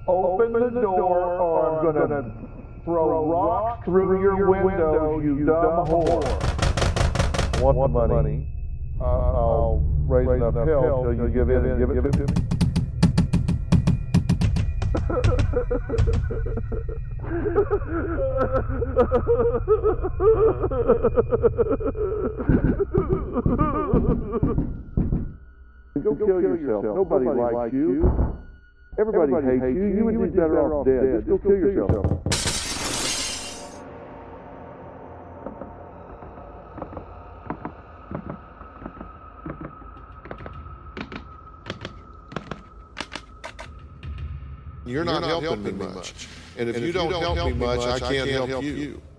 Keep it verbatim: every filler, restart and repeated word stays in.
Open the door or I'm gonna throw rocks through your window, you dumb whore. I want, want the money. money. Uh, I'll raise, raise enough hell till you give in and give it, give it to me. Go, Go kill, kill yourself. yourself. Nobody, Nobody likes you. you. Everybody, Everybody hates you. You, you would be better, better off dead. dead. Just go, Just kill, kill yourself. yourself. You're not, You're not helping, helping me much. much. And if, and you, if don't you don't help me much, I can't, I can't help, help you. you.